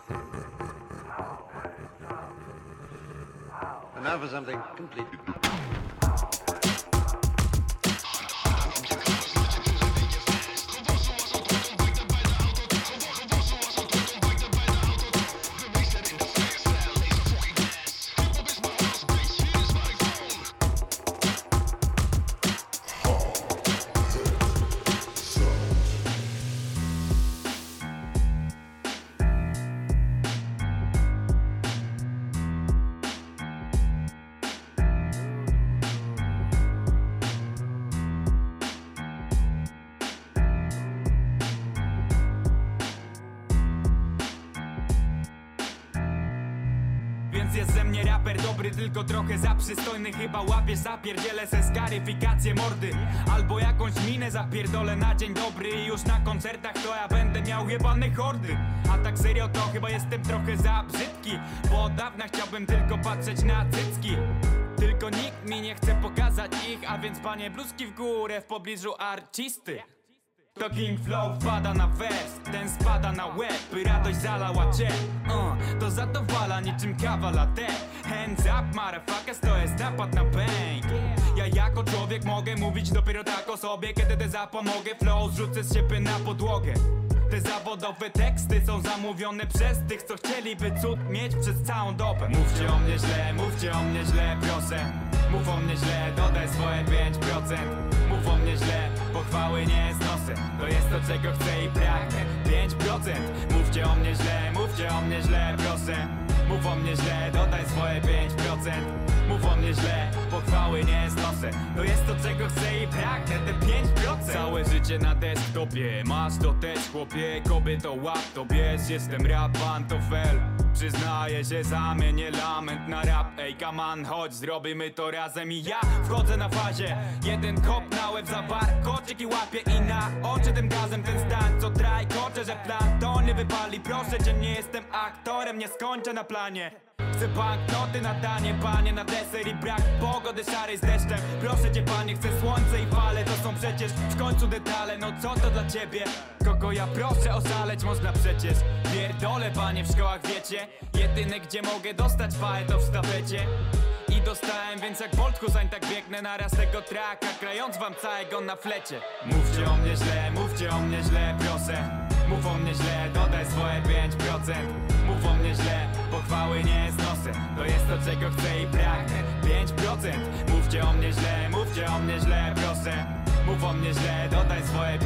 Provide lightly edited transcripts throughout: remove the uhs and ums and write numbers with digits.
And now for something completely... Jest ze mnie raper dobry, tylko trochę za przystojny. Chyba łapiesz, zapierdzielę se skaryfikację mordy. Albo jakąś minę zapierdolę na dzień dobry. I już na koncertach to ja będę miał jebane hordy. A tak serio to chyba jestem trochę za brzydki, bo od dawna chciałbym tylko patrzeć na cycki. Tylko nikt mi nie chce pokazać ich, a więc panie bluzki w górę w pobliżu arcisty. To King Flow wpada na wers, ten spada na łeb, by radość zalała cię. To zadowala niczym kawa latte. Hands up motherfuckers, to jest napad na bank. Ja jako człowiek mogę mówić dopiero tak o sobie, kiedy te zapomogę. Flow zrzucę z siebie na podłogę. Te zawodowe teksty są zamówione przez tych, co chcieliby cud mieć przez całą dobę. Mówcie o mnie źle, proszę. Mów o mnie źle, dodaj swoje 5%. Mów o mnie źle, pochwały nie znoszę. To jest to, czego chcę i pragnę. 5%. Mówcie o mnie źle, proszę. Mów o mnie źle, dodaj swoje 5%. Mów o mnie źle, pochwały nie znoszę. To jest to, czego chcę i pragnę, te 5%. Całe życie na desktopie, masz to też chłopie. Kobieto łap to bierz, jestem rap pantofel. Przyznaję się, zamienię lament na rap. Ej, come on, chodź, zrobimy to razem. I ja wchodzę na fazie, jeden kop na łeb za warkoczyk i łapię i na oczy tym gazem ten stan, co trajkocze, że plan to nie wypali. Proszę cię, nie jestem aktorem, nie skończę na planie. Chcę banknoty na danie, panie, na deser i brak pogody szarej z deszczem. Proszę cię, panie, chcę słońce i fale, to są przecież w końcu detale. No co to dla ciebie? Kogo ja proszę oszaleć można przecież. Pierdolę, panie, w szkołach wiecie, jedyne gdzie mogę dostać faję to w sztafecie. I dostałem, więc jak Bolt Hussein tak biegnę naraz tego traka, krając wam całego na flecie. Mówcie o mnie źle, proszę. Mów o mnie źle, dodaj swoje 5%. Mów o mnie źle, pochwały nie znoszę. To jest to, czego chcę i pragnę. 5%. Mówcie o mnie źle, proszę. Mów o mnie źle, dodaj swoje 5%.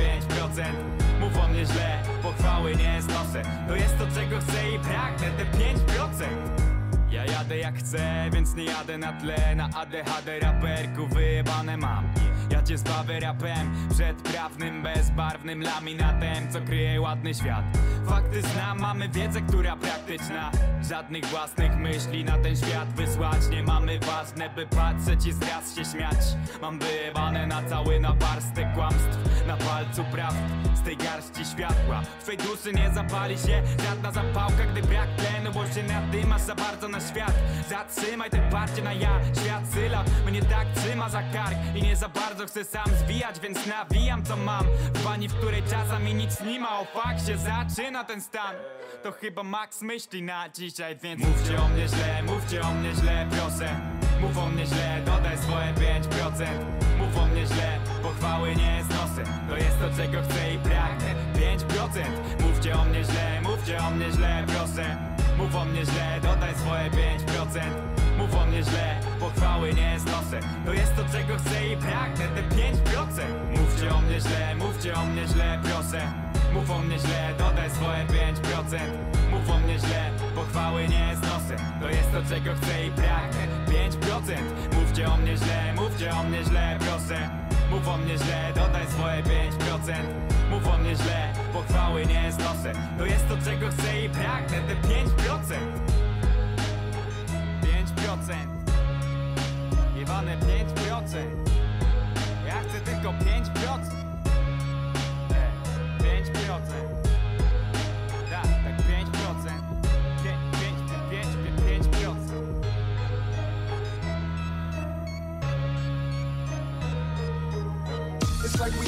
Mów o mnie źle, pochwały nie znoszę. To jest to, czego chcę i pragnę, te 5%. Ja jadę jak chcę, więc nie jadę na tle. Na ADHD raperku wyjebane mam. Ja cię zbawię rapem przed prawnym, bezbarwnym laminatem, co kryje ładny świat. Fakty znam, mamy wiedzę, która praktyczna. Żadnych własnych myśli na ten świat wysłać. Nie mamy ważne, by patrzeć i zraz się śmiać. Mam wyjebane na cały naparstek kłamstw. Na palcu prawd z tej garści światła. W twej duszy nie zapali się żadna zapałka, gdy brak tlenu, bo się nadymasz za bardzo na świat. Zatrzymaj te parcie na ja, świat sylab mnie tak trzyma za kark i nie za bardzo chcę sam zwijać, więc nawijam co mam. W bani, w której czasami nic nie ma, o fakt się zaczyna ten stan. To chyba Max myśli na dzisiaj, więc mówcie o mnie źle, proszę. Mów o mnie źle, dodaj swoje 5%. Mów o mnie źle, pochwały nie znoszę. To jest to, czego chcę i pragnę. 5%. Mówcie o mnie źle, proszę. Mów o mnie źle, dodaj swoje 5%. Mów o mnie źle, pochwały nie znoszę. To jest to, czego chcę i pragnę, te 5%. Mówcie o mnie źle, proszę. Mów o mnie źle, dodaj swoje 5%. Mów o mnie źle, pochwały nie znoszę. To jest to, czego chcę i pragnę, 5%. Mówcie o mnie źle, proszę. Mów o mnie źle, dodaj swoje 5%. Mów o mnie źle, pochwały nie znoszę. To jest to, czego chcę i pragnę, te 5%. 5%. Jebane 5%. Ja chcę tylko 5%. 5%. Tak, 5%. 5%. It's like we all know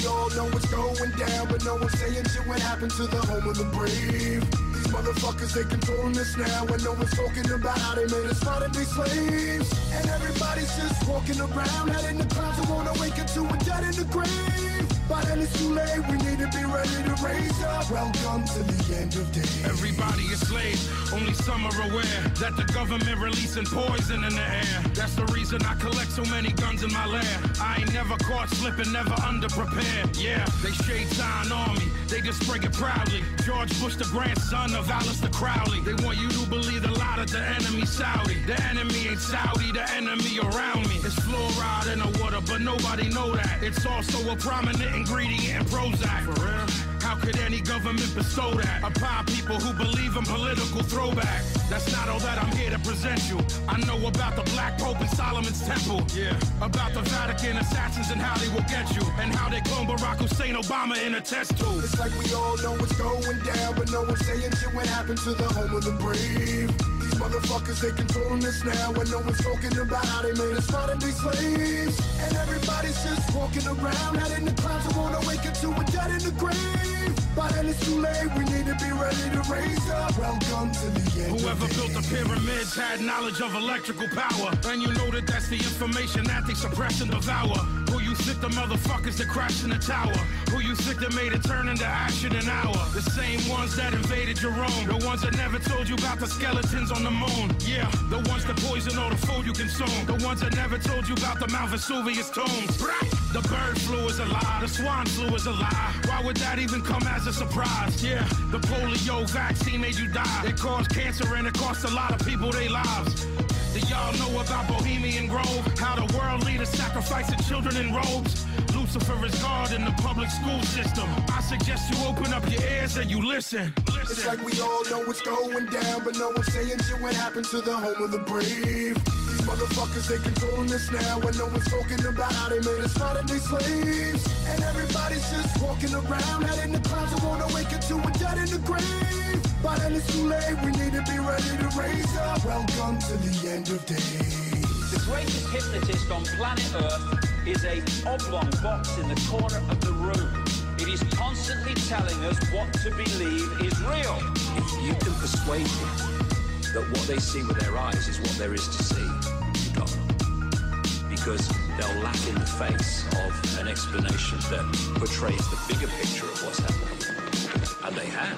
it's going down, but no one's saying shit what happened to the home of the brave. These motherfuckers, they controlling us now, and no one's talking about how they made us modern day slaves. And everybody's just walking around, head in the clouds and won't awaken to a dead in the grave. By then it's too late, we need to be ready to raise up. Welcome to the end of days. Everybody is slaves, only some are aware that the government releasing poison in the air. That's the reason I collect so many guns in my lair. I ain't never caught slipping, never underprepared. Yeah, they shade sign on me, they just spray it proudly. George Bush, the grandson of Aleister Crowley. They want you to believe the lie that the enemy Saudi. The enemy ain't Saudi, the enemy around me. It's fluoride in the water, but nobody know that. It's also a prominent ingredient in Prozac. For real? How could any government bestow that upon people who believe in political throwback? That's not all that I'm here to present you. I know about the Black Pope and Solomon's Temple. Yeah. About the Vatican assassins and how they will get you. And how they clone Barack Hussein Obama in a test tube. It's like we all know what's going down, but no one's saying shit what happened to the home of the brave. These motherfuckers, they controlling us now, and no one's talking about how they made us modern day slaves. And everybody's just walking around, head in the clouds and won't awaken to a dead in the grave. By then it's too late, we need to be ready to raise up. Welcome to the end. Whoever built the pyramids had knowledge of electrical power. And you know that that's the information that they suppress and devour. Who you think the motherfuckers that crashed in the tower? Who you think that made it turn into ash in an hour? The same ones that invaded Jerome. The ones that never told you about the skeletons on the moon. Yeah, the ones that poison all the food you consume. The ones that never told you about the Mount Vesuvius tombs. The bird flu is a lie, the swine flu is a lie. Why would that even come as a surprise? Yeah, the polio vaccine made you die. It caused cancer and it cost a lot of people their lives. Do y'all know about Bohemian Grove? How the world leaders sacrificing children in robes? Lucifer is God in the public school system. I suggest you open up your ears and you listen. It's like we all know what's going down, but no one's saying shit what happened to the home of the brave. These motherfuckers, they controlling us now, and no one's talking about how they made us modern day slaves. And everybody's just walking around, head in the clouds and won't awaken to a dead in the grave. By then it's too late, we need to be ready to raise up. Welcome to the end of days. The greatest hypnotist on planet Earth is a oblong box in the corner of the room. It is constantly telling us what to believe is real. If you can persuade people that what they see with their eyes is what there is to see, you can't. Because they'll laugh in the face of an explanation that portrays the bigger picture of what's happening. And they have.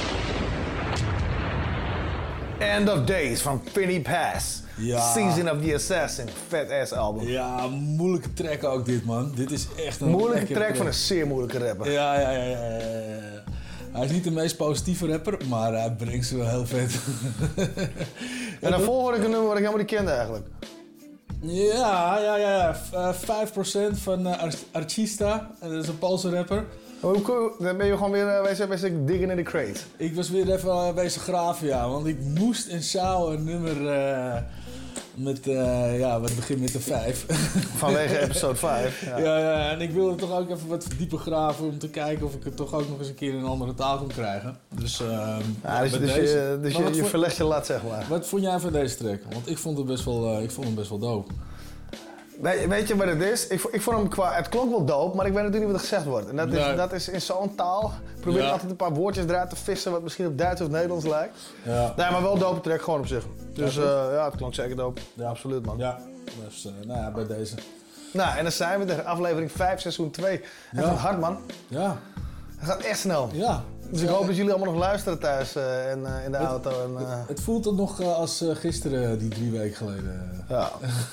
End of Days van Finny Pass. Ja. Season of the Assassin. Vet ass album. Ja, moeilijke track ook dit, man. Dit is echt een Moeilijke track van een zeer moeilijke rapper. Ja. Hij is niet de meest positieve rapper, maar hij brengt ze wel heel vet. En daarvoor hoorde ik een nummer wat ik helemaal niet kende eigenlijk. Ja. 5% van Artista. En dat is een Poolse rapper. Dan ben je gewoon weer bezig digging in the crate. Ik was weer even bezig graven, ja. Want ik moest in Sao een nummer wat begint met de 5. Vanwege episode 5. Ja, en ik wilde toch ook even wat dieper graven om te kijken of ik het toch ook nog eens een keer in een andere taal kon krijgen. Dus je verlegt je lat, zeg maar. Wat vond jij van deze track? Want ik vond het best wel dope. Weet je wat het is? Ik vond hem het klonk wel dope, maar ik weet natuurlijk niet wat er gezegd wordt. En dat is in zo'n taal. Probeer altijd een paar woordjes eruit te vissen wat misschien op Duits of Nederlands lijkt. Ja. Nee, maar wel dope track gewoon op zich. Dus het klonk zeker dope. Ja, absoluut, man. Ja, dus bij deze. Nou, en dan zijn we er. Aflevering 5, seizoen 2. Het gaat hard, man. Ja. Het gaat echt snel. Ja. Dus ik hoop dat jullie allemaal nog luisteren thuis in de auto. Het voelt het nog als gisteren, die 3 weken geleden. Ja.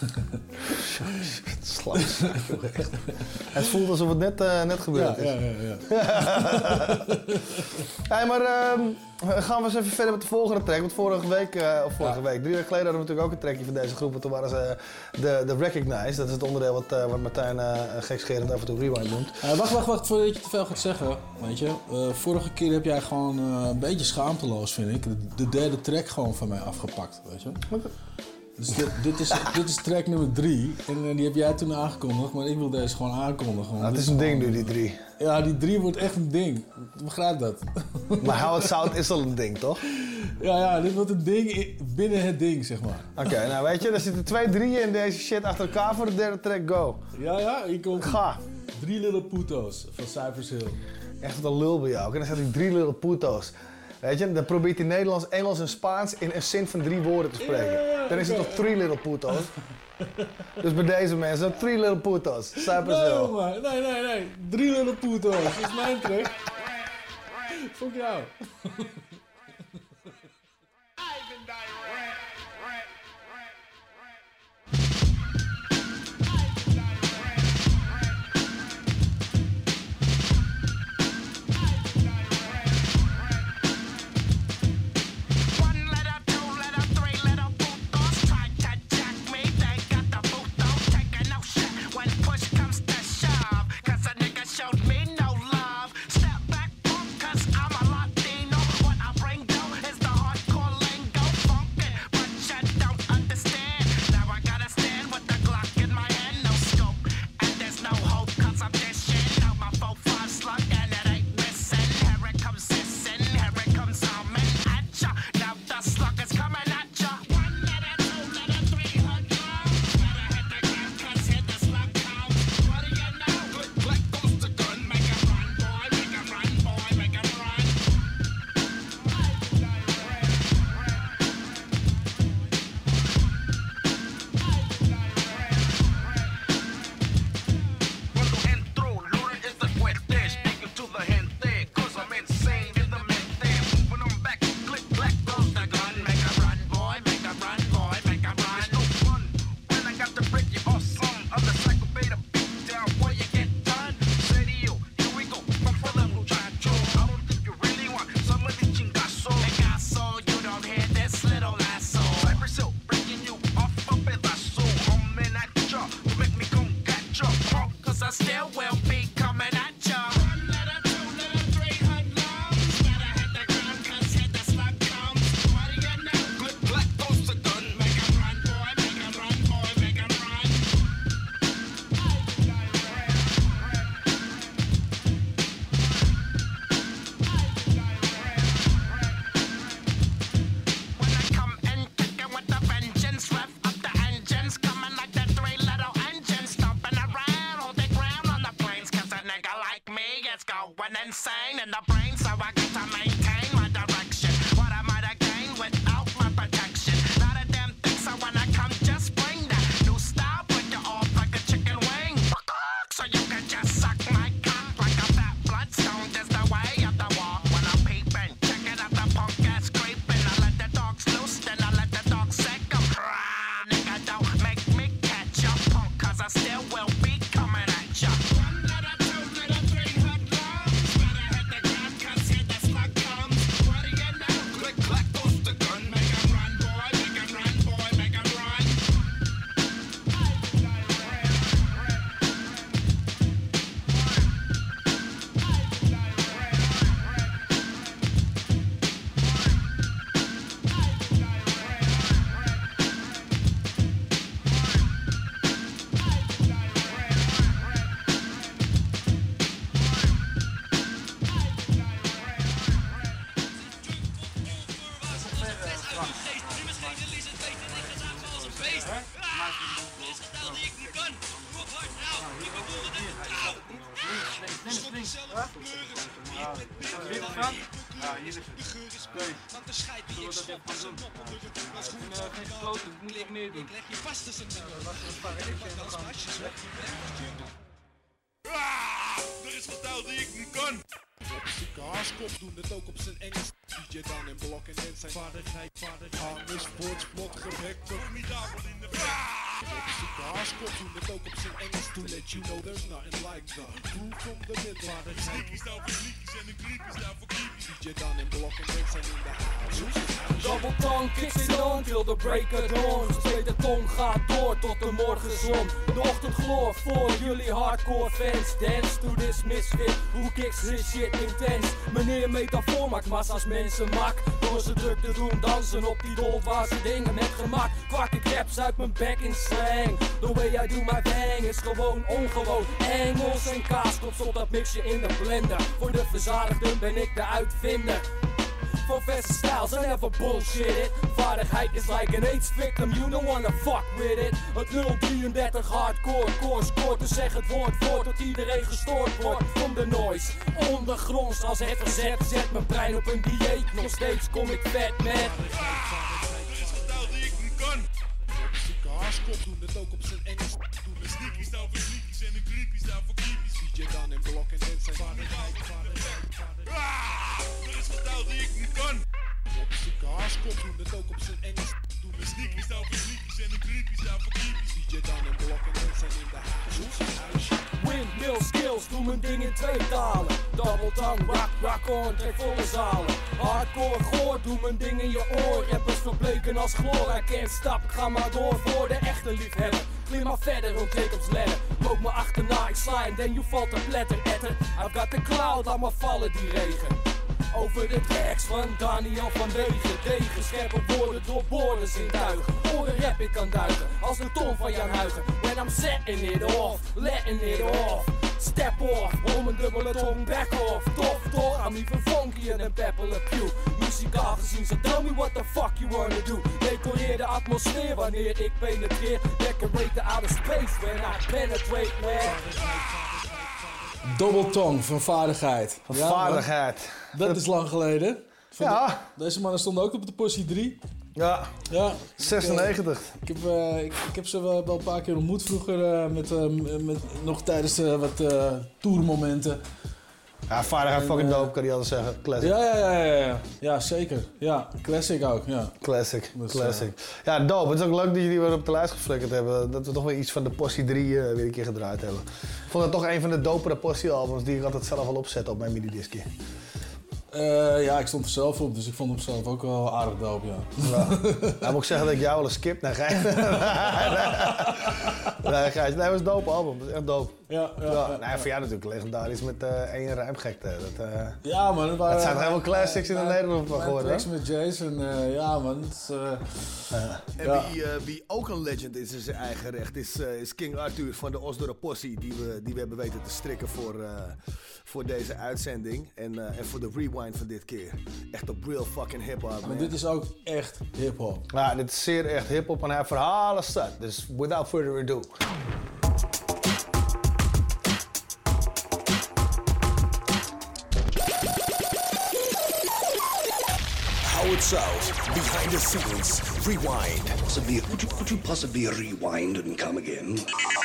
Het voelt alsof het net gebeurd is. Ja. Hey, maar gaan we eens even verder met de volgende track. Want vorige week, 3 weken geleden hadden we natuurlijk ook een trackje van deze groep. Toen waren ze de Recognize. Dat is het onderdeel wat Martijn gekscherend af en toe rewind noemt. Wacht, voordat je te veel gaat zeggen. Weet je, vorige keer heb jij gewoon een beetje schaamteloos, vind ik, de derde track gewoon van mij afgepakt, weet je. Dus dit is track nummer 3 en die heb jij toen aangekondigd, maar ik wil deze gewoon aankondigen. Het is een ding nu, die 3. Ja, die 3 wordt echt een ding. Begrijp dat. Maar How It Sound is al een ding, toch? Ja, dit wordt een ding binnen het ding, zeg maar. Oké, nou weet je, er zitten 2 3'en in deze shit achter elkaar voor de derde track, go. Ja, hier komt. Ga. 3 Little Puto's van Cypress Hill. Echt wat een lul bij jou. En dan zegt hij 3 Little Puto's. Weet je, dan probeert hij Nederlands, Engels en Spaans in een zin van 3 woorden te spreken. Dan is het toch 3 Little Puto's? Dus bij deze mensen, 3 Little Puto's. Cypress Hill. Nee. 3 Little Puto's. Dat is mijn trick. Fuck jou. Er is verteld die ik niet kan. Zieke haaskop doen het ook op zijn Engels. DJ Dan en Blok en zijn vaardigheid. Hangers, sports, vlot, gewekt. Formidabel in de zieke haaskop doen het ook op zijn Engels. To let you know there's nothing like the crew from the mid. Sneaky staan voor sneakies en de creepy staan voor creepies. DJ Dan en Blok en zijn in de house. Double tongue kicks it on till the break of dawn. De tweede tong gaat door tot de morgenzon. De ochtend gloort voor jullie hardcore fans. Dance to this misfit, who kicks his shit intens. Meneer metafoor maakt massa's mensen mak. Door ze druk te doen dansen op die dolwaarse dingen met gemak. Kwak ik raps uit mijn back in slang. The way I do my bang is gewoon ongewoon. Engels en kaas, tot dat mixje in de blender. Voor de verzadigden ben ik de uitvinder. van verse styles, I never bullshit it. Vaardigheid is like an AIDS victim, you don't wanna fuck with it. Het 033 hardcore, core scoort, dus zeg het woord voor tot iedereen gestoord wordt. From the noise, ondergronds als het verzet, zet mijn brein op een dieet. Nog steeds kom ik vet met. Er is een taal die ik niet kan. Zieke haaskop doen het ook op zijn Engels. Doen de sneakies staan voor sneakies en de creepy staan voor creepies. DJ Dan en Blok en Dent zijn vaardigheid. Er is een taal die ik niet kan. Zieke haaskop doen het ook op zijn Engels. Doen de sneakies staan voor sneakies en de creepy staan voor creepies. DJ Dan en Blok en Dent zijn in de huis. Windmill skills, doe mijn ding in 2 talen. Double tongue, rock on, trek volle zalen. Hardcore goor, doe mijn ding in je oor. Rappers verbleken als chloor, I can't stop, ik ga maar door voor de echte liefhebber. Klim maar verder op Jacobs ladder. Loop me achterna, ik sla en dan je valt te pletter, etter. I've got the cloud, laat maar vallen die regen. Over de tracks van Daniel van Wegen. Degen, scherpe woorden door boorden zintuigen. Oren rap ik kan duiken, als de ton van Jan Huigen. When I'm setting it off, letting it off. Step off, om een dubbele tong, back off. Tof toch, I'm even funkier than Pepper Le Pew. Muzikaal gezien, so tell me what the fuck you wanna do. Decoreer de atmosfeer wanneer ik penetreer. Decorate the outer space when I penetrate, man. Double Tongue van Vaardigheid. Van Vaardigheid. Dat is lang geleden. Deze mannen stonden ook op de positie 3. Ja, 96. Ik heb ze wel een paar keer ontmoet vroeger, nog tijdens wat tourmomenten. Ja, Vaardigheid fucking dope, kan je altijd zeggen. Classic. Ja, zeker. Ja, classic ook, ja. Classic. Ja, dope. Het is ook leuk dat jullie weer op de lijst geflikkerd hebben. Dat we toch weer iets van de Possie 3 weer een keer gedraaid hebben. Ik vond het toch een van de dopere Possie-albums die ik altijd zelf al opzette op mijn minidiscje. Ja, ik stond er zelf op, dus ik vond hem zelf ook wel aardig dope, ja. Nou, moet ik zeggen dat ik jou wel eens skip? Nee, Gijs. Nee, Gijs. Nee, het was een dope album. Dat is echt dope. Ja. Nee, voor jou natuurlijk legendarisch met één rijmgekte. Ja, man. Dat zijn helemaal classics in de Nederland van geworden. Tracks met Jason, ja, man. En wie ook een legend is in zijn eigen recht is King Arthur van de Osdorp Possie. Die we hebben weten te strikken voor deze uitzending. En voor de rewind van dit keer. Echt op real fucking hip-hop. Maar dit is ook echt hip-hop. Ja, dit is zeer echt hip-hop en hij heeft verhalen staat. Dus without further ado. Howard South, behind the scenes, rewind. Could you possibly rewind and come again?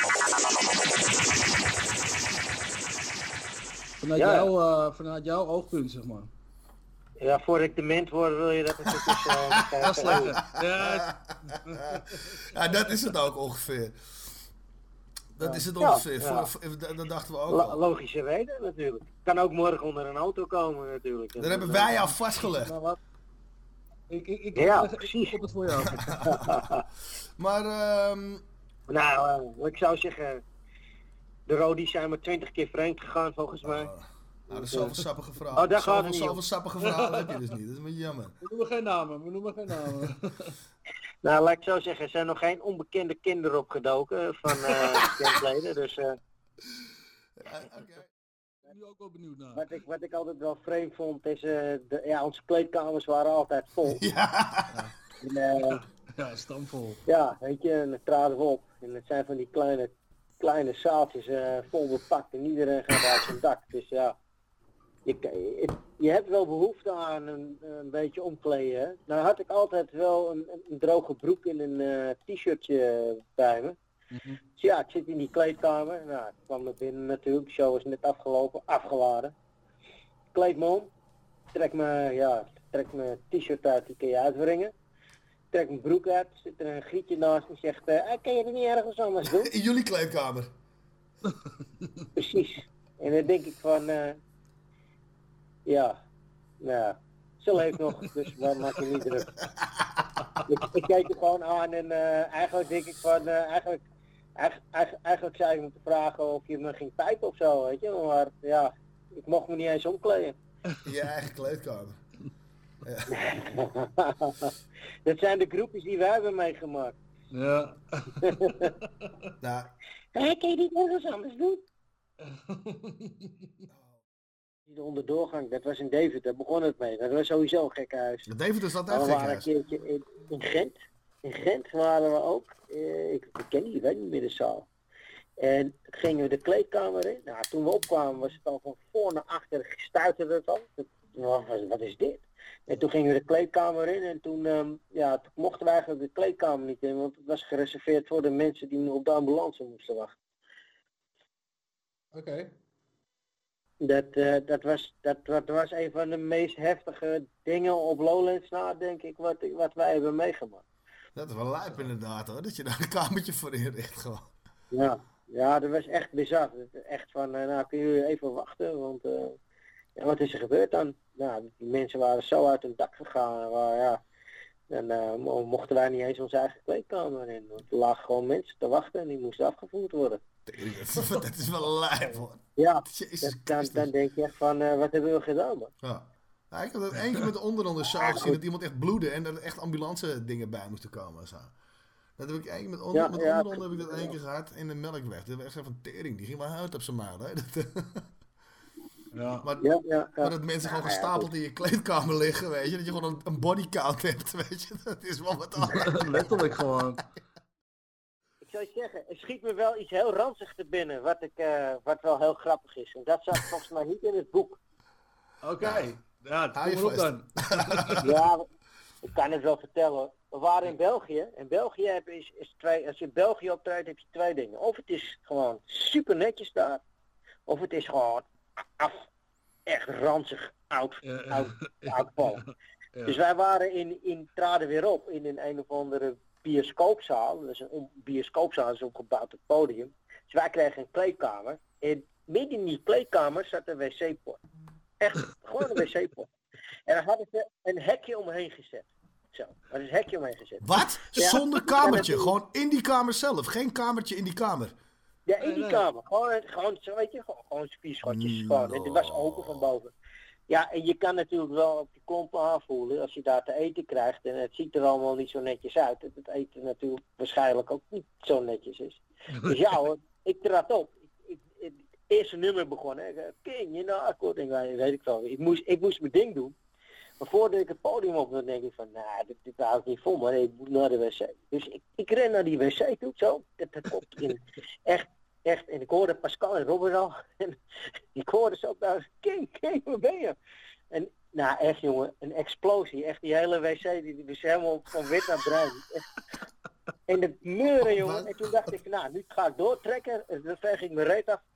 Vanuit jouw oogpunt, zeg maar. Ja, voor ik dement word wil je dat natuurlijk Dat is lekker. Ja, dat is het ook ongeveer. Dat is het ongeveer. Dat dachten we ook al. Logische reden natuurlijk. Kan ook morgen onder een auto komen natuurlijk. Dat hebben wij jou vastgelegd. Maar wat? Precies. Ik heb het voor jou. Maar nou, ik zou zeggen, de Rodies zijn maar 20 keer vreemd gegaan volgens mij. Nou, dat is zoveel sappige verhalen. Oh, daar gaat het niet. Zoveel sappige verhalen heb je dus niet. Dat is een beetje jammer. We noemen geen namen. Nou, laat ik zo zeggen, er zijn nog geen onbekende kinderen opgedoken van bandleden, dus... Ik ben nu ook wel benieuwd naar. Wat ik altijd wel vreemd vond is, onze kleedkamers waren altijd vol. Ja, stamvol. Ja, weet je, en dan traden we op. En het zijn van die kleine zaaltjes vol bepakt en iedereen gaat uit zijn dak. Dus ja, je hebt wel behoefte aan een beetje omkleden. Hè? Nou had ik altijd wel een droge broek en een t-shirtje bij me. Mm-hmm. Dus ja, ik zit in die kleedkamer. Nou, ik kwam naar binnen natuurlijk. De show is net afgeladen. Kleed me om. Trek mijn t-shirt uit, die kun je uitwringen. Trek mijn broek uit. Zit er een grietje naast en zegt, kan je er niet ergens anders doen? In jullie kleedkamer. Precies. En dan denk ik van, ze leeft nog, dus waar maak je niet druk. Ik keek er gewoon aan en eigenlijk denk ik van, eigenlijk zou je moeten vragen of je me ging pijpen of zo, weet je. Maar ja, ik mocht me niet eens omkleden. In je eigen kleedkamer. Ja. Dat zijn de groepjes die wij hebben meegemaakt. Ja. Nou. Kan je niet ergens anders doen? Die onderdoorgang, dat was in Deventer, daar begon het mee. Dat was sowieso een gekke huis. Deventer zat echt we gek waren huis. een keertje in Gent. In Gent waren we ook. Ik ken die, weet niet meer de zaal. En toen gingen we de kleedkamer in. Nou, toen we opkwamen was het al van voor naar achter, stuiterde het al. Wat is dit? En toen gingen we de kleedkamer in en toen mochten we eigenlijk de kleedkamer niet in, want het was gereserveerd voor de mensen die op de ambulance moesten wachten. Oké. Dat was een van de meest heftige dingen op Lowlands na, denk ik, wat wij hebben meegemaakt. Dat is wel lijp inderdaad hoor, dat je daar een kamertje voor inricht gewoon. Ja, dat was echt bizar. Echt van, nou kun je even wachten, want wat is er gebeurd dan? Nou, die mensen waren zo uit hun dak gegaan, dan mochten wij niet eens onze eigen kleedkamer in. Want er lagen gewoon mensen te wachten en die moesten afgevoerd worden. Dat is wel lijp hoor. Ja, dan denk je echt van, wat hebben we gedaan man? Ja. Nou, ik heb dat één keer met de onderonder show gezien dat iemand echt bloedde en er echt ambulance dingen bij moesten komen en zo. Dat heb ik één keer met onderonder heb ik dat één keer gehad in de Melkweg. Dat was echt van tering, die ging maar uit op zijn maal. Hè? Maar dat mensen gewoon gestapeld in je kleedkamer liggen, weet je. Dat je gewoon een bodycount hebt, weet je. Dat is wel wat anders. Letterlijk gewoon. Ik zou je zeggen, er schiet me wel iets heel ranzigs te binnen, wat wel heel grappig is. En dat zat volgens mij niet in het boek. Oké. Ja, kom erop dan. Ja, ik kan het wel vertellen. We waren in België. En België is twee. Als je in België optreedt, heb je twee dingen. Of het is gewoon super netjes daar. Of het is gewoon echt ranzig oud volk. Ja. Dus wij waren traden weer op in een of andere bioscoopzaal. Dus een bioscoopzaal is opgebouwd op het podium. Dus wij kregen een kleedkamer. En midden in die kleedkamer zat een wc-poort. Echt, gewoon een wc-pot. En dan hadden ze een hekje omheen gezet. Zo, er is een hekje omheen gezet. Wat? Ja, zonder kamertje? Gewoon in die kamer zelf? Geen kamertje in die kamer? Ja, in die kamer. Gewoon zo, weet je, gewoon spierschotjes. Gewoon. En die was open van boven. Ja, en je kan natuurlijk wel op je klompen aanvoelen als je daar te eten krijgt. En het ziet er allemaal niet zo netjes uit. Dat het eten natuurlijk waarschijnlijk ook niet zo netjes is. Dus ja hoor, ik trad op. Eerste nummer begonnen. King, you know, akkoord. Weet ik wel. Ik moest mijn ding doen. Maar voordat ik het podium op, dan denk ik van, nou, dit hou ik niet vol, maar ik moet naar de wc. Dus ik ren naar die wc toe, zo. Dat komt in. Echt. En ik hoorde Pascal en Robert al. En ik hoorde ze ook daar, King, waar ben je? En, nou, echt jongen, een explosie. Echt die hele wc, die was helemaal van wit naar bruin. En het meuren, jongen. En toen dacht ik, nou, nu ga ik doortrekken. Dan veeg ik mijn reet af.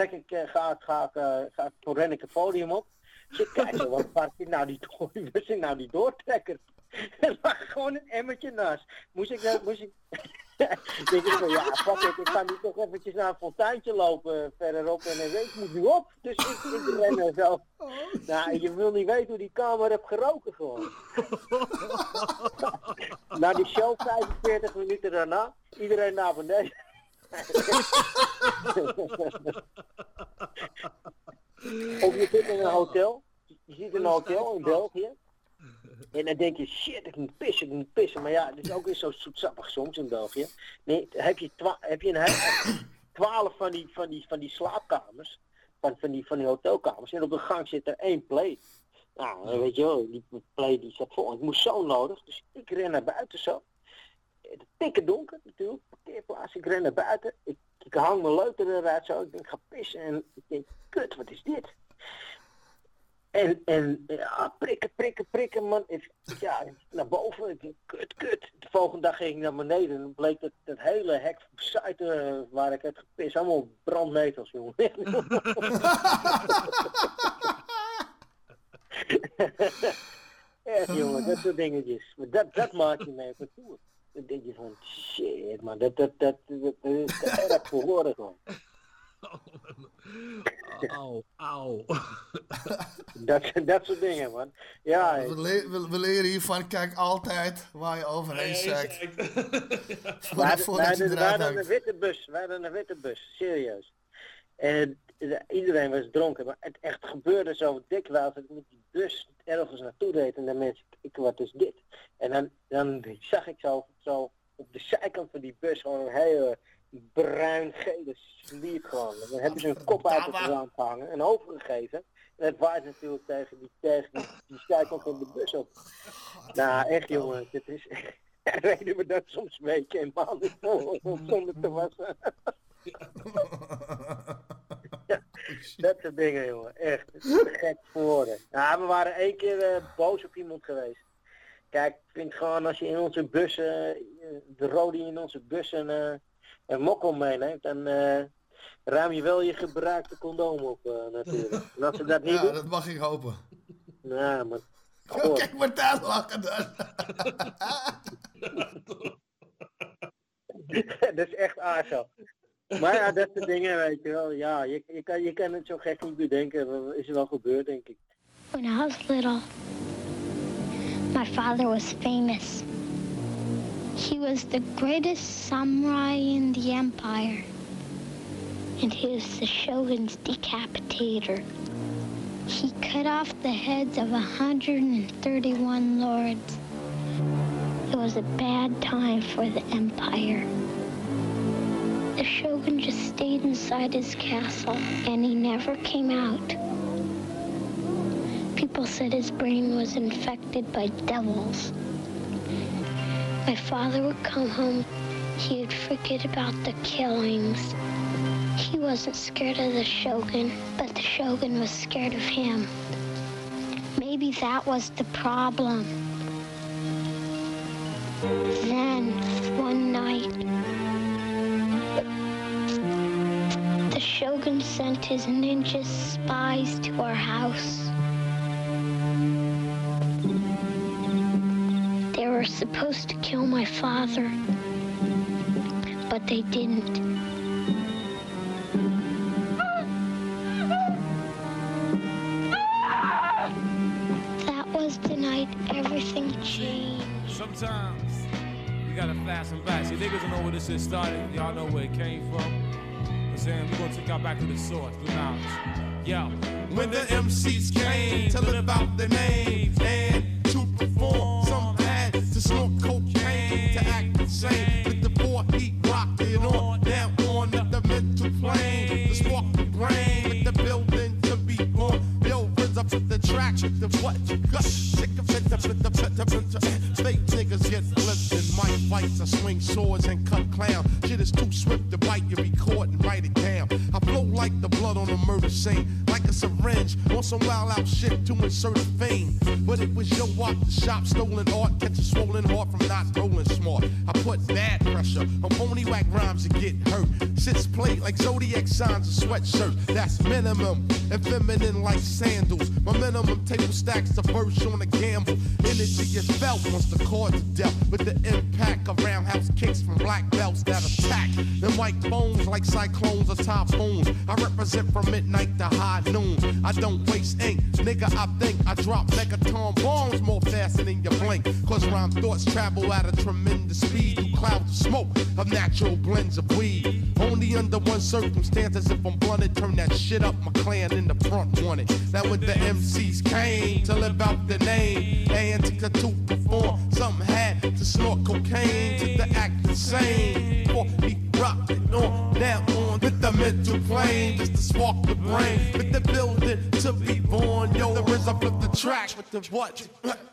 Ren ik het podium op. Dus ik kijk zo, waar zit nou die doortrekker? Er lag gewoon een emmertje naast. Moest ik denk ik van, ja, fuck it, ik ga nu toch eventjes naar een fonteintje lopen verderop en ik moet nu op. Dus ik ren er zo. Nou, je wil niet weten hoe die kamer heb geroken gewoon. Na die show 45 minuten daarna, iedereen naar beneden. Of je zit in een hotel. Je zit in een hotel in België. En dan denk je, shit, ik moet pissen. Maar ja, het is ook weer zo zoetsappig soms in België. Nee, heb je 12 van die slaapkamers. Van die hotelkamers. En op de gang zit er 1 play. Nou, weet je wel, die play die zat vol. Ik moest zo nodig. Dus ik ren naar buiten zo. Het tikke donker natuurlijk. Parkeerplaats. Ik ren naar buiten. Ik hang mijn leuter eruit zo. Ik denk, ga pissen. En ik denk, kut, wat is dit? En ja, prikken, man. Naar boven. Ik denk, kut. De volgende dag ging ik naar beneden. En dan bleek dat hele hek zuiden waar ik heb gepist. Allemaal brandnetels, jongen. Echt, jongen, dat soort dingetjes. Maar dat maakt je mee van toer. Dan denk je van, shit, man. Dat is erg verhoren gewoon. Auw. Dat soort dingen, man. Ja, we leren hiervan, kijk altijd waar je overheen zegt. We hadden een witte bus, serieus. En iedereen was dronken, maar het echt gebeurde zo dikwijls dat ik met die bus ergens naartoe reed en dan mensen, wat is dit? En dan zag ik zo op de zijkant van die bus gewoon een hele bruin-gele sliep gewoon. Dan hebben ze hun kop uit het raam gehangen en overgegeven. het waait natuurlijk tegen die zijkant van de bus op. Nou, echt jongen, het is echt... Reden we dat soms een beetje een maand om zonder te wassen. Ja, dat soort dingen, jongen. Echt. Het is gek voor woorden. Nou, we waren 1 keer boos op iemand geweest. Kijk, ik vind gewoon als je in onze bussen, de rode in onze bussen een mokkel meeneemt, dan ruim je wel je gebruikte condoom op natuurlijk. En als ze dat niet doen, dat mag ik hopen. Nou, maar... Kijk maar daar lachen dan. Dat is echt aardig. Maar ja, dat soort dingen, weet je wel. Ja, je kan het zo gek niet bedenken. Is er wel gebeurd, denk ik. When I was little, my father was famous. He was the greatest samurai in the empire. And he was the shogun's decapitator. He cut off the heads of 131 lords. It was a bad time for the empire. The shogun just stayed inside his castle, and he never came out. People said his brain was infected by devils. My father would come home, he'd forget about the killings. He wasn't scared of the shogun, but the shogun was scared of him. Maybe that was the problem. Then, one night, the shogun sent his ninja spies to our house. They were supposed to kill my father, but they didn't. That was the night everything changed. Sometimes we gotta fasten back. See, niggas don't know where this shit started. Y'all know where it came from. I'm saying we're gonna take y'all back to the source, through knowledge. Yo, when the MCs came to live out their names and to perform, some had to snort cocaine to act insane. With the 4 heat rocking on, now on the mental plane, the spark the brain, with the building to be born. Yo, rinse up with the track, with the what you got. Sick of it, fake niggas get flipped in mic fights. I swing swords and cut clown. Shit is too swift to bite, you record and write it down. I flow like the blood on a murder scene, like a syringe on some wild out shit to insert a vein. But it was your walk the shop, stolen art, catch a swollen heart from not rolling smart. I put bad pressure on phony whack rhymes and get hurt. Sits played like zodiac signs and sweatshirts. That's minimum and feminine like sandals. My minimum table stacks the verse on a gamble. Energy is felt once the chords are dealt with the impact of roundhouse kicks from black belts that attack the microphones like cyclones or typhoons. I represent from midnight to high noon. I don't waste ink, nigga. I think I drop megaton bombs more faster than you blink. Cause rhyme thoughts travel at a tremendous speed through clouds of smoke of natural blends of weed. Only under one circumstance, as if I'm blunted, turn that shit up. My clan in the front wanted. Now when the MCs came to live out the name and to perform, some had to snort cocaine to the act insane. For he rocked it on, now on with the mental plane, just to spark the brain, with the building to be born. Yo, the RZA up the track with the what?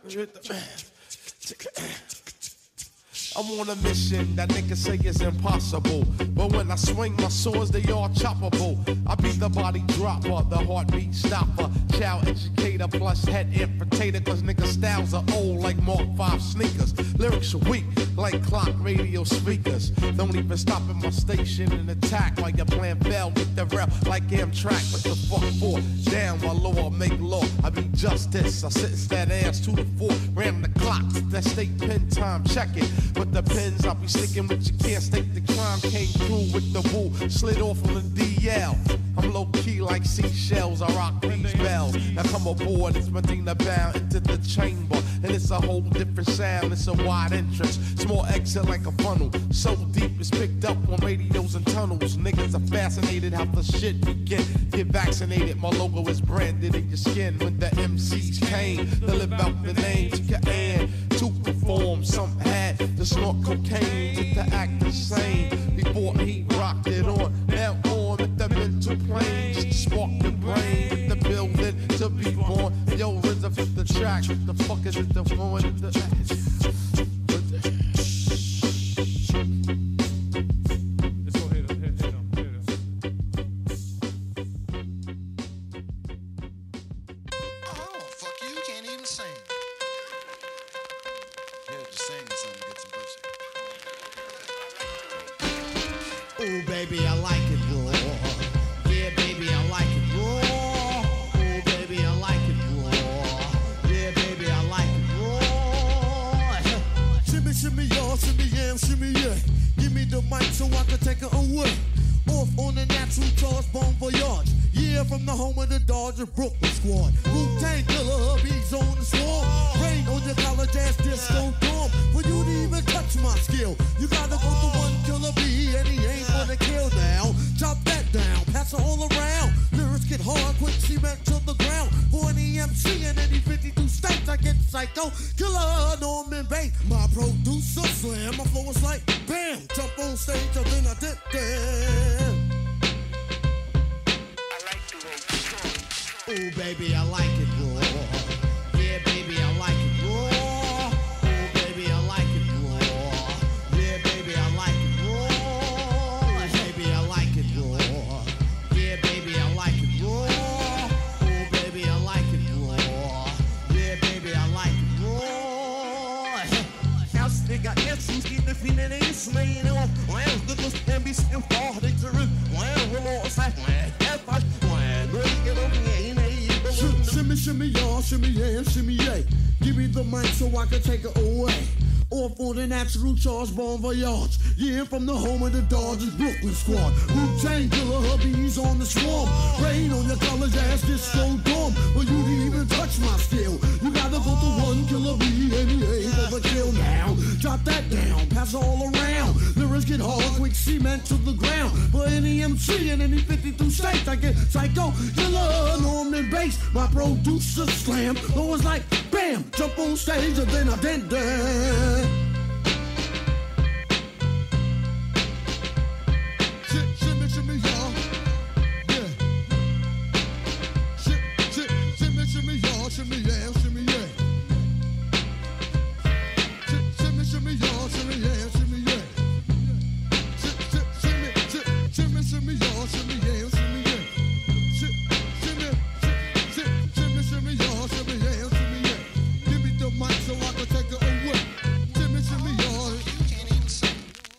I'm on a mission that niggas say is impossible, but when I swing my swords, they all choppable. I be the body dropper, the heartbeat stopper, child educator plus head infiltrator. Cause niggas styles are old like Mark 5 sneakers. Lyrics are weak like clock radio speakers. Don't even stop at my station and attack while you're playing bell with the rep like Amtrak. What the fuck for? Down my law, make law. I be justice. I sentence that ass to the 4. Ram the clock, that state pen time, check it. But the pens I'll be sticking with, you can't state the crime. Came through with the woo, slid off on the DL. I'm low key like seashells, I rock these bells. Now come aboard, it's Medina bound into the chamber. And it's a whole different sound, it's a wide entrance. Small exit like a funnel, so deep it's picked up on radios and tunnels. Niggas are fascinated how the shit begin. Get vaccinated, my logo is branded in your skin. When the MCs came to live out the name, to your end, to perform. Some had to snort cocaine, to act the same. Before he rocked it on, now on with the mental plane, just to spark the brain, with the building to What the fuck is it the one in the ass? Let's go hit him. Oh, fuck you can't even sing. Yeah, just sing or something to get some pussy. Ooh, baby, I like it raw. Yeah, baby, I like it raw. Ooh, baby, I like it raw. Yeah, baby, I like it raw. Shimmy, shimmy, y'all, shimmy, yam, shimmy, yeah. Give me the mic so I can take it away. Off on the natural charge, Bon Voyage. Yeah, from the home of the Dodger Brooklyn squad. Wu-Tang Killer, hubby's on the swarm. Rain on your college ass disco dorm. For you to even touch my skill, you gotta go to one killer bee, and he ain't gonna kill now. Chop that down, pass it all around. Lyrics get hard, quick cement to the ground. For any MC in any 52 states, I get psycho. Killer, Norman Bates, my producer slam. My flow is like bam, jump on stage, and then I did that. Ooh, baby, I like it raw. Yeah, baby, I like it raw. Ooh, baby, I like it raw. Yeah, baby, I like it raw. Baby, I like it raw. Yeah, baby, I like it raw. Ooh, baby, I like it raw. Yeah, baby, I like it raw. Als ik ga eerst zien, schiet de vrienden eens mee. Dat was NBC en Paul, dit is er een. We mogen zijn, shimmy, shimmy, y'all, shimmy, yeah, shimmy, yeah. Give me the mic so I can take it away. Off on the natural charge, Bon Voyage. Yeah, from the home of the Dodgers Brooklyn squad. Wu-Tang Killer, hubby's on the swarm. Rain on your college ass disco dorm. For you to even touch my skill, you gotta go to one killer bee, and he ain't gonna kill now. Drop that down, pass it all around. Lyrics get hard, quick cement to the ground. For any MC in any 52 states, I get psycho, killer, Norman Bates. My producer slam, always like bam, jump on stage and then I did that. Shimmy, shimmy, y'all. Yeah. Shimmy, shimmy, y'all. Shimmy, yeah, shimmy, yeah. Shimmy, shimmy, y'all. Shimmy, yeah, shimmy, yeah. Shimmy, shimmy, y'all. Shimmy, yeah, shimmy, yeah. Shimmy, shimmy, y'all. Shimmy, yeah, shimmy, yeah. Give me the mic so I can take it away. Shimmy, shimmy, y'all. You can't even sing.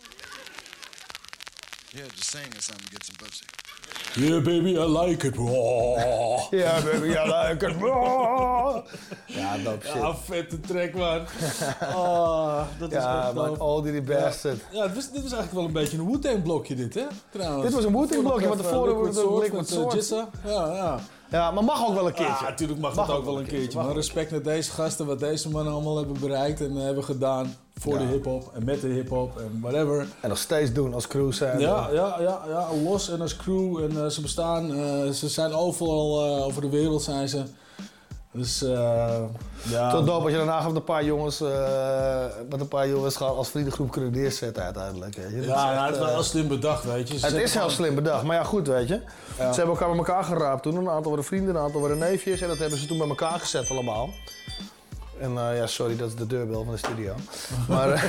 Yeah, just sing or something to get some pussy. Yeah, baby, I like it raw. Ja, baby, I like it raw. Ja, dope shit. Ja, vette track, man. Oh, dat is ja, echt man, dope. all die bastard. Ja, dit was eigenlijk wel een beetje een Wu-Tang blokje dit, hè? Trouwens. Dit was een Wu-Tang blokje, want tevoren wordt het Liquid Sword. Jizza. Ja. Ja, maar mag ook wel een keertje. Ja, natuurlijk mag het ook wel een keertje. Maar respect naar deze gasten, wat deze mannen allemaal hebben bereikt en hebben gedaan voor de hip-hop en met de hip-hop en whatever. En nog steeds doen als crew zijn. Ja, los en als crew. En ze bestaan, ze zijn overal over de wereld zijn ze. Dus ja. Tot dope als je daarna met een paar jongens als vriendengroep kunnen neerzetten uiteindelijk. Weet je. Het is wel heel slim bedacht, weet je. Het is heel slim bedacht, maar ja goed, weet je. Ja. Ze hebben elkaar bij elkaar geraapt toen. Een aantal waren vrienden, een aantal waren neefjes. En dat hebben ze toen bij elkaar gezet allemaal. En ja, sorry, dat is de deurbel van de studio. Maar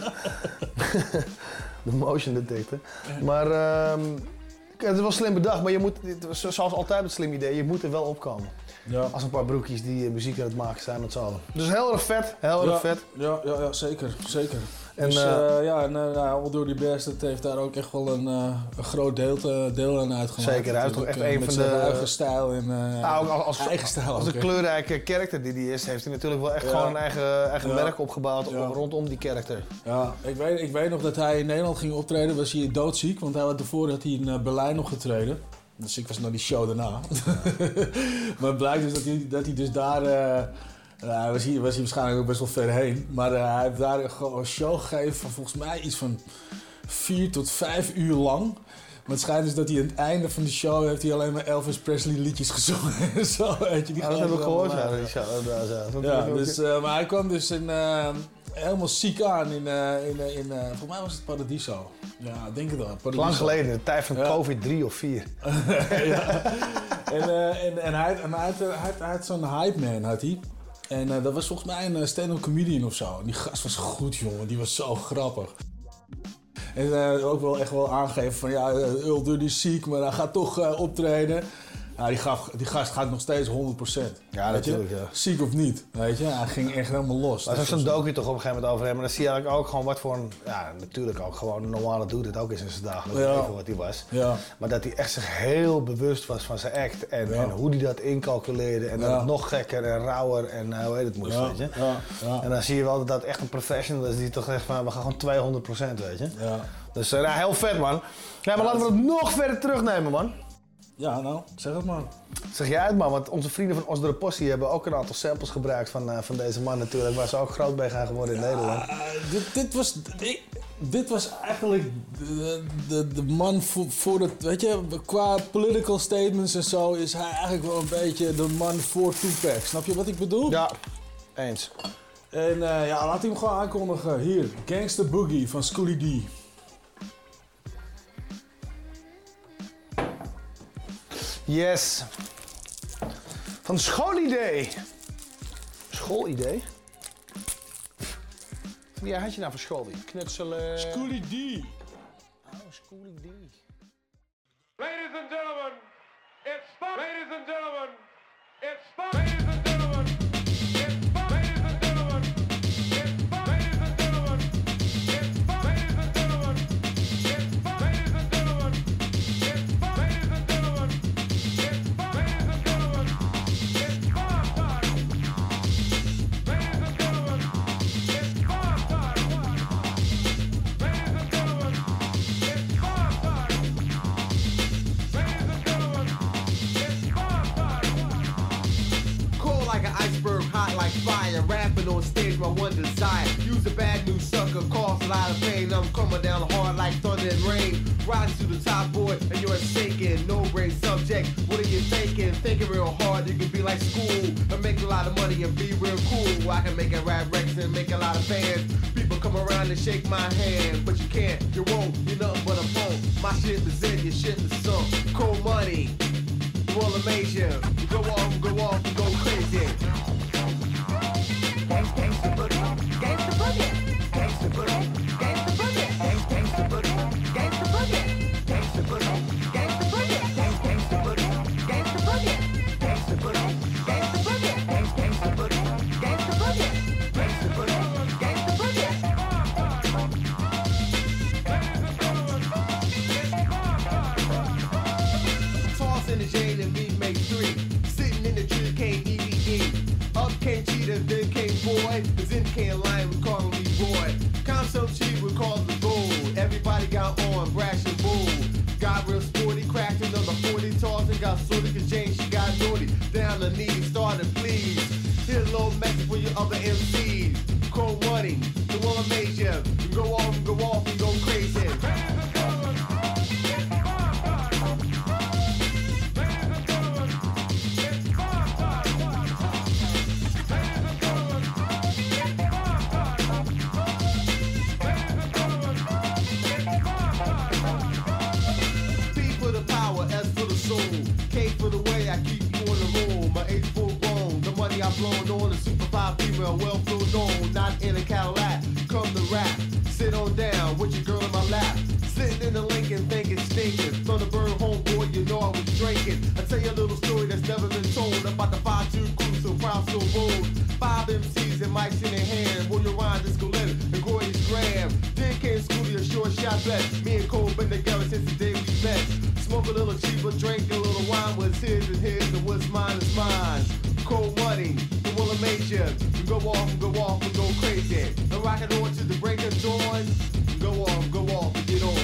de motion detector. Maar het is wel slim bedacht, maar je moet, zoals altijd het slim idee, je moet er wel opkomen. Ja. Als een paar broekjes die muziek aan het maken zijn met z'n allen. Dus heel erg vet, heel erg vet. Ja, zeker. En, dus Door die Bastard heeft daar ook echt wel een groot deel aan uitgemaakt. Zeker, hij heeft toch echt een van de... eigen stijl en eigen stijl. Als een kleurrijke karakter die hij is, heeft hij natuurlijk wel echt gewoon een eigen merk opgebouwd rondom die karakter. Ja, ik weet nog dat hij in Nederland ging optreden, was hij doodziek, want daarvoor had hij in Berlijn nog getreden. Dus ik was naar die show daarna. Maar het blijkt dus dat hij dus daar... was hij waarschijnlijk ook best wel ver heen. Maar hij heeft daar gewoon een show gegeven van volgens mij iets van 4 tot 5 uur lang. Maar het schijnt dus dat hij aan het einde van de show heeft hij alleen maar Elvis Presley liedjes gezongen. Zo, weet je, dat heb ik gehoord. Maar hij kwam dus helemaal ziek aan in volgens mij was het Paradiso. Ja, denk het wel. Paradiso. Lang geleden, in de tijd van COVID 3 of 4. Ja. En hij had zo'n hype man, had hij. En dat was volgens mij een stand-up comedian of zo. En die gast was goed, jongen. Die was zo grappig. En ook wel echt wel aangegeven van ja, Ulder die is ziek, maar hij gaat toch optreden. Ja, die gast gaat nog steeds 100%. Ja, natuurlijk, ja. Ziek of niet, weet je. Hij ging echt helemaal los. Daar is zo'n docu toch op een gegeven moment over hem. Maar dan zie je eigenlijk ook gewoon wat voor een... Ja, natuurlijk ook gewoon een normale dude het ook is in zijn dagelijks leven wat hij was. Ja. Maar dat hij echt zich heel bewust was van zijn act. En hoe hij dat incalculeerde. En dat het nog gekker en rauwer en hoe heet het moest, weet je. Ja. En dan zie je wel dat dat echt een professional is die toch zegt van we gaan gewoon 200%, weet je. Ja. Dus heel vet, man. Ja, maar laten we het nog verder terugnemen, man. Ja, nou, zeg het maar. Zeg jij het, man, want onze vrienden van Osdorp Possie hebben ook een aantal samples gebruikt van deze man natuurlijk, waar ze ook groot bij gaan geworden in Nederland. Dit was eigenlijk de man voor het, weet je, qua political statements en zo is hij eigenlijk wel een beetje de man voor Tupac. Snap je wat ik bedoel? Ja, eens. En laat hij hem gewoon aankondigen. Hier, Gangsta Boogie van Schoolie D. Yes. Van Schoolidee. Schoolidee? Wie had je nou voor Schoolie? Knutselen... Schoolie D. Oh, Schoolie D. Ladies and gentlemen, it's fun. Ladies and gentlemen, it's fun. Ladies and gentlemen, it's fun. Ladies and gentlemen, it's fun. Ladies and gentlemen, it's fun. Ladies and gentlemen, it's fun. Ladies and gentlemen, it's fun. Ladies and gentlemen, it's fun. Ladies and gentlemen, it's fun time. Ladies and gentlemen, it's fun time. Ladies and gentlemen, it's fun time. Cold like an iceberg, hot like fire. Rapping on stage, my one desire. Use a bad news sucker, cause a lot of pain. I'm coming down hard like thunder and rain. Riding to the top, boy, and you're sinking. No brain subject, what are you thinking? Thinking real hard, you can be like school and make a lot of money and be real cool. I can make a rap records and make a lot of fans. People come around and shake my hand, but you can't, you won't, you're nothing but a phone. My shit is in, your shit is sunk. Cold money. Roll a major, go off, and go crazy. Gangsta boogie, gangsta boogie, gangsta boogie, gangsta boogie, gangsta boogie, gangsta boogie, gangsta boogie, gangsta boogie, gangsta boogie, gangsta boogie, gangsta boogie, gangsta boogie, gangsta boogie, gangsta boogie, gangsta boogie, gangsta boogie. Toss in the Jane and me make three. Sitting in the tree came EVE. Up came Cheetah, then came Boy. Cause in came Lion, we call him Roy. Come so cheap, we call the gold. Everybody got on, brash and bull. Got real sporty, cracked another 40 toss and got sorty cause Jane, she got naughty. Down the knees, started please. Here's a little message for your other MCs. Cold money, the one major. You go off and go crazy. I've blown on a super 5 female, well flew known, not in a Cadillac. Come to rap, sit on down with your girl in my lap. Sitting in the Lincoln thinking stinking. Thunderbird homeboy, you know I was drinking. I tell you a little story that's never been told about the 5-2 crew, so proud, so bold. 5 MCs and mics in their hand. Will you rhyme this Glenn and Gordy's Graham? Then came Scooty, a short shot bet. Me and Cole been together since the day we met. Smoke a little cheaper, drink a little wine. What's his is his and what's mine is mine. Cold money, the will of major. You go off and go crazy. And rock it on to the break of dawn. Go off and get on.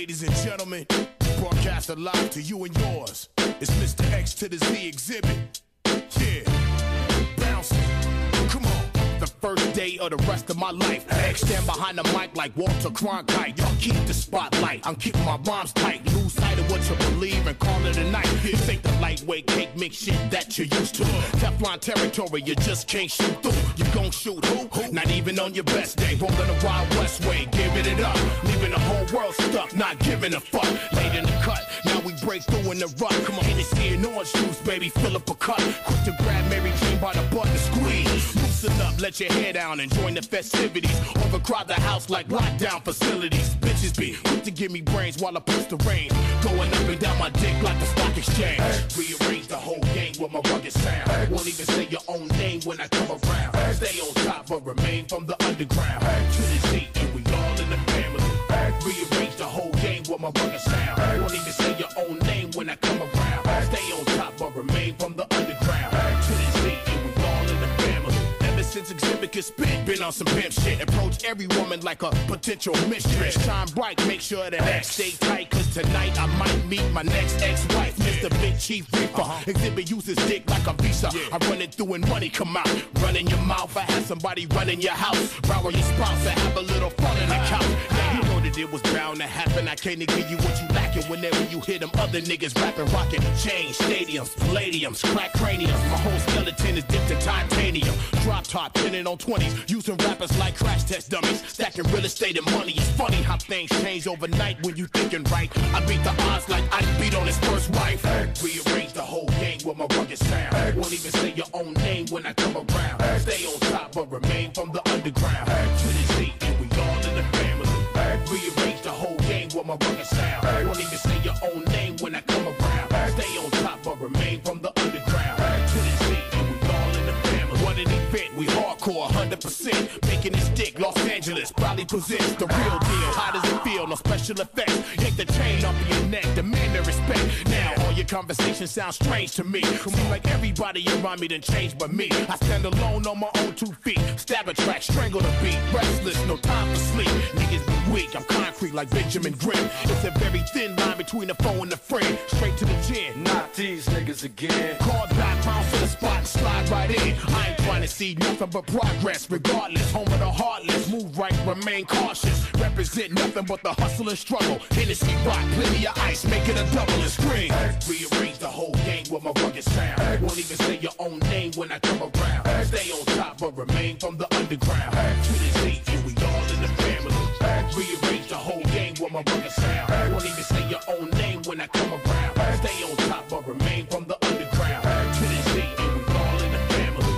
Ladies and gentlemen, broadcasted live to you and yours. It's Mr. X to the Z exhibit. Yeah, bouncing. Come on. The first day of the rest of my life. X stand behind the mic like Walter Cronkite. Y'all keep the spotlight. I'm keeping my rhymes tight. Lose sight of what you believe and call it a night. This ain't the lightweight cake mix shit that you're used to. Teflon territory, you just can't shoot through. You gon' shoot who? Not even on your best day. Rolling the Wild West way, giving it up. Leaving the whole world stuck, not giving a fuck. Late in the cut, now we break through in the rut. Come on, Hennessy and orange juice, baby, fill up a cup. Quick to grab Mary Jane by the butt and squeeze. Loosen up, let your hair down and join the festivities. Overcrowd the house like lockdown facilities. Bitches be quick to give me brains while I push the rain. Going up and down my dick like the stock exchange. Rearrange the whole game with my rugged sound. Won't even say your own name when I come around. Stay on top but remain from the underground. To the Z and we all in the family. Rearrange the whole game with my rugged sound. Won't even say your own name when I come around. Stay on top but remain from the underground. To the Z and we all in the family. Since exhibit can spit, been on some pimp shit. Approach every woman like a potential mistress. Shine bright, make sure that X stay tight. Cause tonight I might meet my next ex-wife, Mr. Big Chief Reaper. Exhibit uses dick like a visa. I run it through and money come out. Run in your mouth, I have somebody run in your house. Borrow your spouse and have a little fun in the couch. Now you know that it was bound to happen. I can't give you what you lacking whenever you hear them other niggas rapping, rocking. Chains, stadiums, palladiums, crack craniums. My whole skeleton is dipped in titanium. Drop top, pinning on 20s, using rappers like crash test dummies, stacking real estate and money. It's funny how things change overnight when you thinking right. I beat the odds like I beat on his first wife. Rearrange the whole game with my rugged sound. Won't even say your own name when I come around. Stay on top but remain from the underground. To the Z and we all in the family. Rearrange the whole game with my rugged sound. Won't even say your own name when I come around. Stay on top but remain from the underground. To the Z and we all in the family. What an event, we hardcore 100%. Making this dick, Los Angeles probably presents the real deal. How does it feel? No special effects. Yank the chain off of your neck, demand the respect. Now all your conversations sound strange to me. Seem like everybody around me done changed but me. I stand alone on my own 2 feet. Stab a track, strangle the beat. Restless, no time for sleep. Niggas be weak, I'm concrete like Benjamin Grimm. It's a very thin line between the foe and the friend. Straight to the chin. Not these niggas again. Call back, bounce to the spot, slide right in. I ain't trying to see nothing but progress. Regardless, home of the heartless. Move right, remain cautious. Represent nothing but the hustle and struggle. Hennessy rock, plenty of ice, make it a double and scream. Rearrange the whole game with my rugged sound. Won't even say your own name when I come around. Stay on top but remain from the underground. To the Z and we all in the family. Rearrange the whole game with my rugged sound. Won't even say your own name when I come around. Stay on top but remain from the underground. To the Z and we all in the family.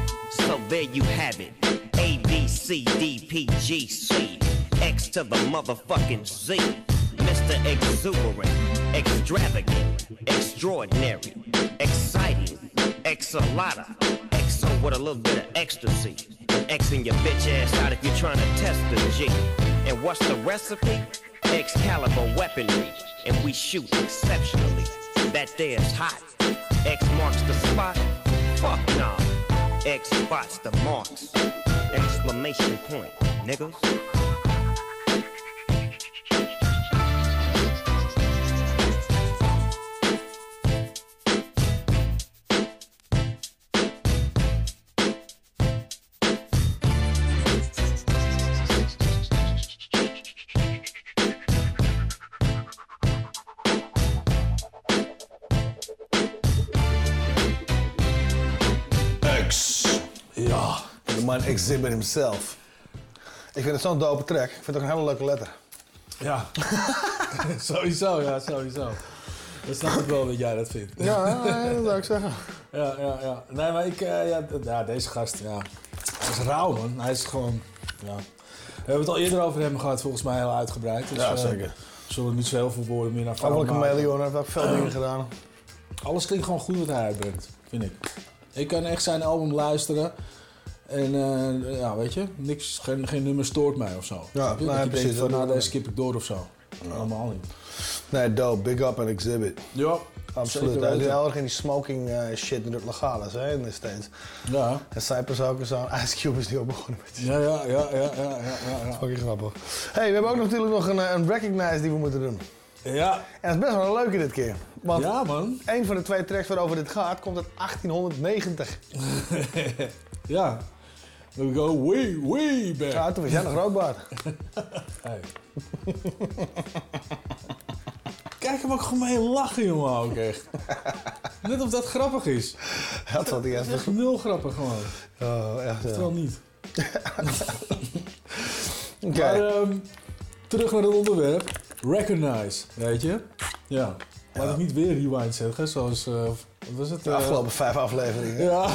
So there you have it. A, B, C, D, P, G, C. X to the motherfucking Z. Mr. Exuberant, extravagant, extraordinary, exciting, X-a-lotta, XO with a little bit of ecstasy. Xing your bitch ass out if you're trying to test the G. And what's the recipe? Excalibur weaponry, and we shoot exceptionally. That there's hot. X marks the spot. Fuck nah. X spots the marks. Exclamation point, niggas. Ja, de man Exhibit himself. Ik vind het zo'n dope track. Ik vind het ook een hele leuke letter. Ja, sowieso, ja, sowieso. Dat snap ik wel dat jij dat vindt. Ja, dat zou ik zeggen. Ja. Nee, maar deze gast, ja. Hij is rauw, man. Hij is gewoon, ja. We hebben het al eerder over hem gehad, volgens mij heel uitgebreid. Dus, ja, zeker. We zullen niet zo heel veel woorden meer naar voren maken. Chameleon heeft ook veel dingen gedaan. Alles klinkt gewoon goed wat hij uitbrengt, vind ik. Ik kan echt zijn album luisteren. En ja, weet je, niks, geen nummer stoort mij of zo. Ja, ik denk van, deze skip ik door of zo. Ja. Allemaal niet. Nee, dope. Big up en Exhibit. Ja. Absoluut. Hij doet heel erg in die smoking shit met het legaal is, hè, in de States. Ja. En Cypress ook en zo. Ice Cube is nu ook begonnen met Ja. Fucking grappig. Hey, we hebben ook natuurlijk nog een Recognize die we moeten doen. Ja. En dat is best wel een leuke dit keer. Want ja, man. Een van de 2 tracks waarover dit gaat, komt uit 1890. Ja. We go way back. Ja, toen was jij nog roodbaard. Hey. Kijk hem ook gewoon mee lachen, jongen, ook echt. Net of dat grappig is. Dat valt hij echt. Echt 0 grappig gewoon. Oh, echt. Terwijl niet. Okay. Maar terug naar het onderwerp. Recognize, weet je? Ja. Laat ik niet weer rewind zeggen, zoals... wat was het? De afgelopen 5 afleveringen. Ja.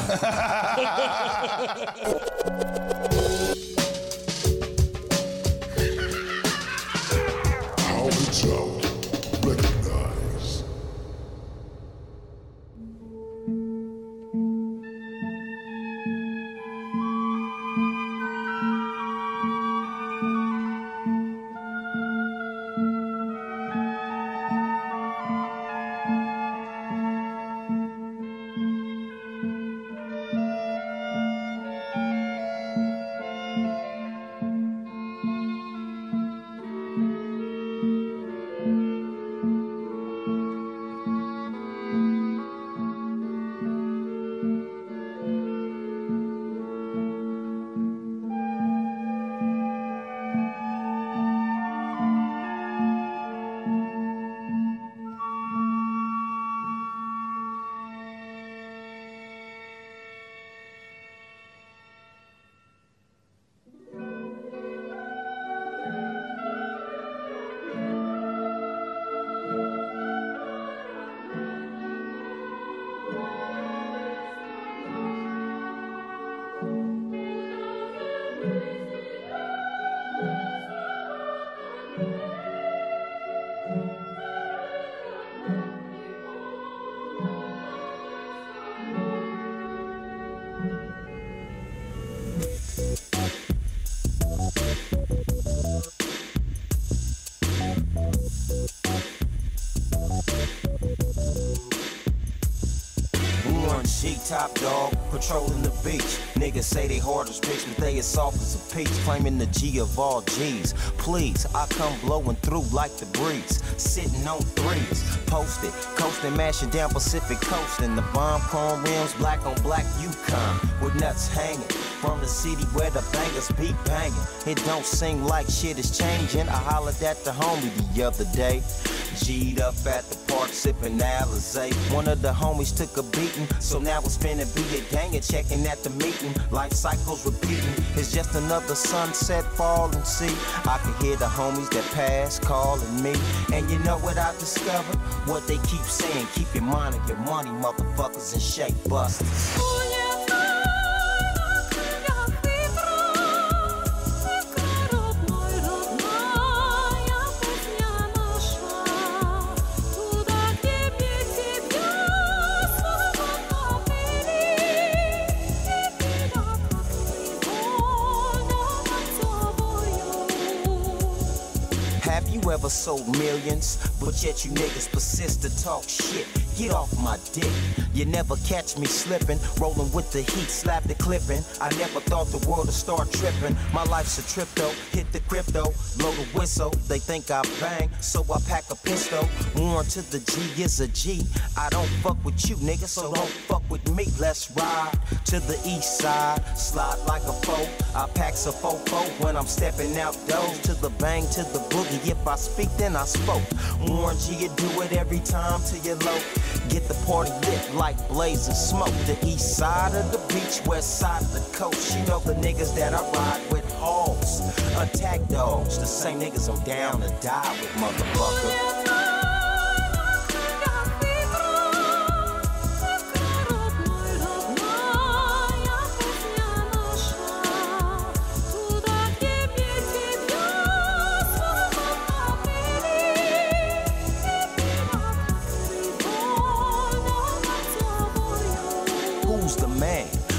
How it's out. Recognize. Top dog, patrolling the beach. Niggas say they hard as bitch, but they as soft as a peach. Claiming the G of all G's. Please, I come blowing through like the breeze. Sitting on 3s, posted, coasting, mashing down Pacific Coast. And the bomb chrome rims, black on black Yukon. With nuts hanging from the city where the bangers be banging. It don't seem like shit is changing. I hollered at the homie the other day. G'd up at the park sipping Alizé. One of the homies took a beating, so now it's finna be a gang and checking at the meeting. Life cycles repeating, it's just another sunset falling. See, I can hear the homies that pass calling me. And you know what I discovered? What they keep saying, keep your mind on your money, motherfuckers, and shake busters. Ever sold millions, but yet you niggas persist to talk shit. Get off my dick. You never catch me slipping, rolling with the heat, slap the clipping. I never thought the world would start tripping. My life's a trip though, hit the crypto, blow the whistle. They think I bang, so I pack a pistol. Warn to the G is a G. I don't fuck with you, nigga, so don't fuck with me. Let's ride to the east side, slide like a foe. I pack a fofo when I'm stepping out doors. To the bang, to the boogie. If I speak, then I spoke. Warn G, you do it every time till you're low. Get the party lit like blazing smoke. The east side of the beach, west side of the coast. You know the niggas that I ride with, hogs, attack dogs. The same niggas I'm down to die with, motherfucker.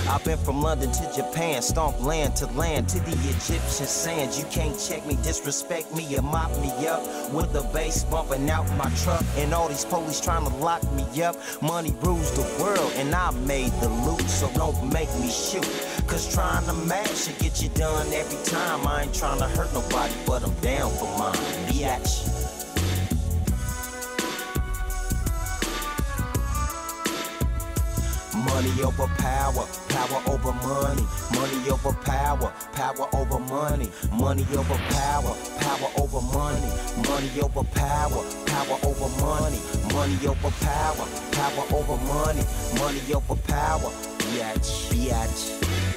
I've been from London to Japan, stomp land to the Egyptian sands. You can't check me, disrespect me, or mop me up with the bass bumping out my truck. And all these police trying to lock me up. Money rules the world, and I made the loot, so don't make me shoot. Cause trying to match should get you done every time. I ain't trying to hurt nobody, but I'm down for mine. Biatch. Money over power, power over money. Money over power, power over money. Money over power, power over money. Money over power, power over money. Money over power, power over money. Money over power, biatch, biatch.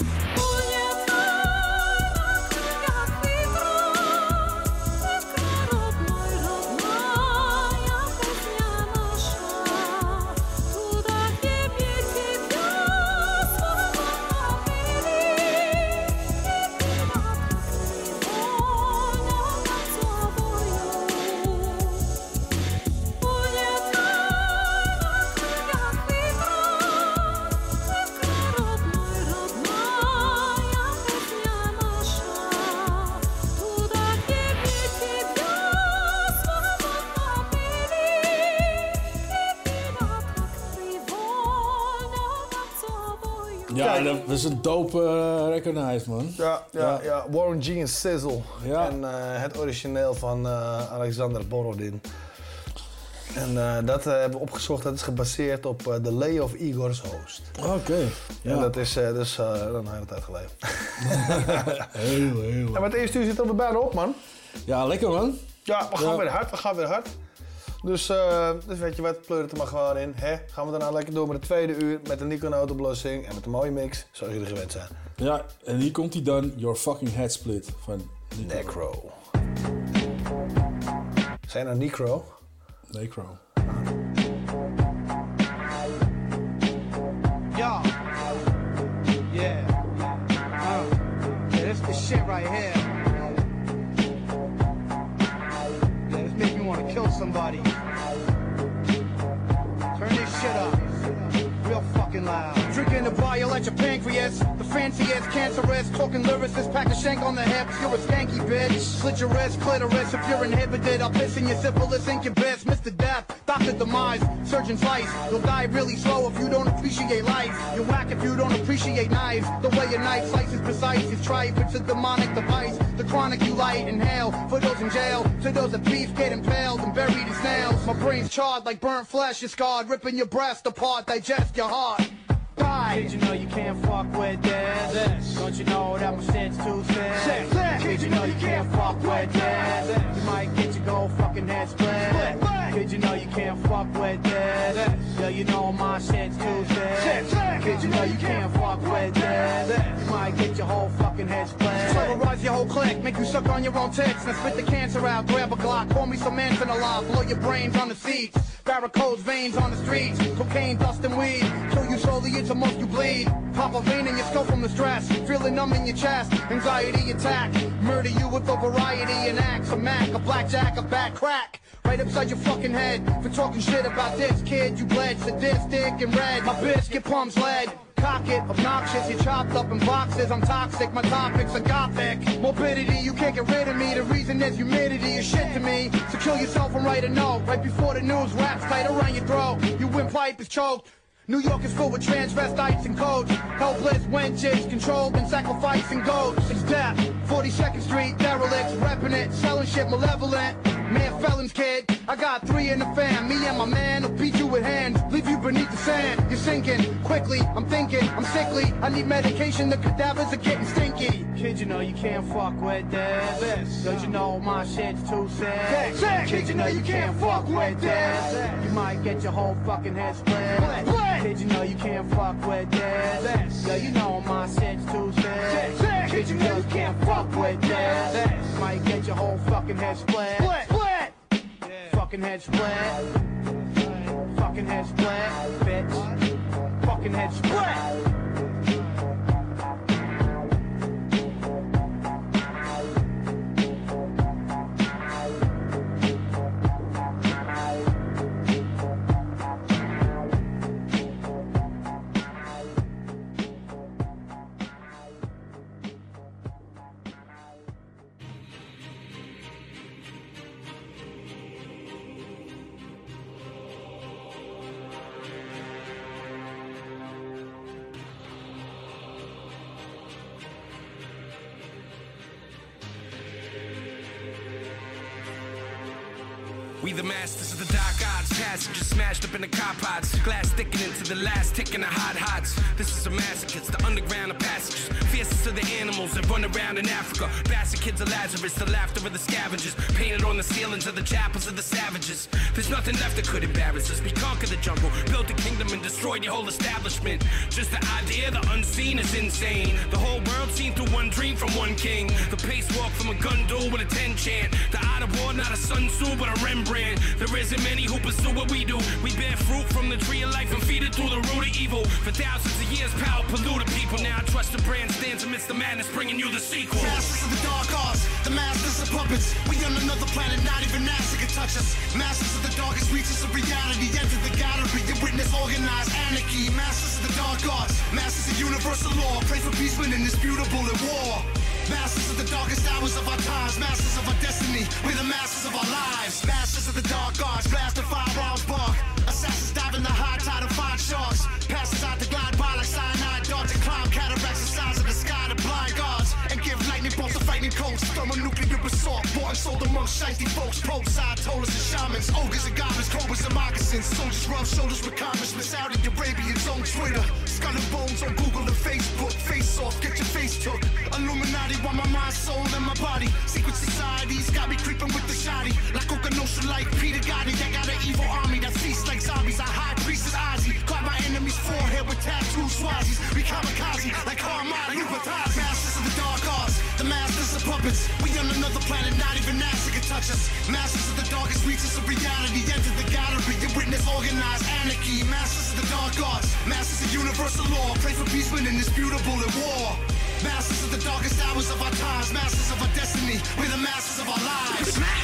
Ja, dat is een dope recognize, man. Ja. Warren G en Sizzle. Ja. En het origineel van Alexander Borodin. En dat hebben we opgezocht. Dat is gebaseerd op The Lay of Igor's Host. Oké. En dat is dus een hele tijd geleden. heel. En met het eerste uur zit er bijna op, man. Ja, lekker, man. Ja, we gaan weer hard. Dus weet je wat, pleur het er maar gewoon in. Hè? Gaan we daarna lekker door met het tweede uur met de Nico Notenblossing en met een mooie mix, zoals jullie gewend zijn. Ja, en hier komt hij dan, Your Fucking Head Split van Necro. Zijn nou Necro? Necro. Yo. Yeah. This the shit right here. Make me want to kill somebody. Turn this shit up. Real fucking loud. Drinking the bile at your pancreas. The fanciest, cancerous. Talking lyricist. Pack a shank on the hips. You're a skanky bitch. Slit your wrist, clitoris. If you're inhibited, I'll piss in your syphilis, incubus. Mr. Death, Dr. Demise. Surgeon Slice. You'll die really slow if you don't appreciate life. You're whack if you don't appreciate knives. The way a knife slices precise is tripe. It's a demonic device. The chronic you light, inhale. For those in jail. To those that beef get impaled and buried in snails. My brain's charred like burnt flesh. You're scarred. Ripping your breast apart. Digest your heart. Die. Kid, you know you can't fuck with this. Don't you know that my shit's too thin? Kid, you know you can't fuck with this. You might get your gold fucking head split. Kid, you know you can't fuck with this. Yeah, you know my shit's too thin. Kid, you know you can't fuck with this. You might get your whole fucking head split. Terrorize your whole clique, make you suck on your own tits. Now spit the cancer out, grab a Glock, call me some man in the lot, blow your brains on the seats. Varicose veins on the streets, cocaine, dust and weed. Kill you slowly, it's the most you bleed. Pop a vein in your skull from the stress. Feeling numb in your chest, anxiety attack. Murder you with a variety and acts. A Mac, a blackjack, a bad crack. Right upside your fucking head. For talking shit about this kid, you bled sadistic and red. My biscuit pumps lead. Cock it, obnoxious, you're chopped up in boxes. I'm toxic, my topics are gothic. Morbidity, you can't get rid of me. The reason there's humidity is shit to me. So kill yourself and write a note. Right before the news wraps tight around your throat. Your windpipe is choked. New York is filled with transvestites and codes. Helpless wenches, controlled and sacrificing goats. It's death, 42nd Street, derelicts, repping it, selling shit malevolent. Man, felons, kid, I got 3 in the fam. Me and my man will beat you with hands, leave you beneath the sand. You're sinking, quickly, I'm thinking, I'm sickly. I need medication, the cadavers are getting stinky. Kid, you know you can't fuck with this. Don't you know my shit's too sick? Kid, you know you can't fuck with this. You might get your whole fucking head split. Kid, you know you can't fuck with this. Yeah, you know my shit's too sick. Kid, you know you can't fuck with this. Might get your whole fucking head split. Fucking head split. Fucking head split, bitch. Fucking head split. We the masters of the dark arts, passages smashed up in the car pods, glass sticking into the last tick in the hot hots. This is a massacre, it's the underground of passages, fiercest of the animals that run around in Africa. Bastard kids of Lazarus, the laughter of the scavengers, painted on the ceilings of the chapels of the savages. There's nothing left that could embarrass us. We conquered the jungle, built a kingdom and destroyed your whole establishment. Just the idea, the unseen is insane. The whole world seen through one dream from one king. The pace walk from a gun duel with a 10 chant. The art of war, not a Sun Tzu, but a Rembrandt. There isn't many who pursue what we do. We bear fruit from the tree of life and feed it through the root of evil. For thousands of years, power polluted people. Now I trust the brand stands amidst the madness, bringing you the sequel. Masters of the dark arts, the masters of puppets. We on another planet, not even NASA can touch us. Masters of the darkest reaches of reality. Enter the gallery and witness organized anarchy. Masters of the dark arts, masters of universal law. Pray for peace when indisputable at war. Masters of the darkest hours of our times, masters of our destiny, we're the masters of our lives. Masters of the dark arts, blast the firearms bark. Assassins dive in the high tide and find sharks. Passes out to glide by like cyanide darts and climb cataracts the size of the sky to blind guards. And give lightning bolts to frightening coats. Thermonuclear assault, bought and sold amongst shiesty folks. Popes, Ayatollahs and shamans, ogres and goblins, cobras and moccasins. Soldiers rub shoulders with accomplishments. Saudi Arabians on Twitter, skull and bones on Google and Facebook. Face off, get your face took. Illuminati want my mind, soul, and my body. Secret societies got me creeping with the shoddy. Like Okanosha, like Peter Gotti. They got an evil army that feasts like zombies. Our high priest is Ozzy. Caught my enemy's forehead with tattoo swazis. We kamikaze like Armada, Lubertaz. Masters of the dark arts, the masters of puppets. We on another planet, not even NASA can touch us. Masters of the darkest reaches of reality. Enter the gallery and witness organized anarchy. Masters of the dark arts, masters of universal law. Pray for peace when indisputable at war. Masters of the darkest hours of our times, masters of our destiny, we're the masters of our lives.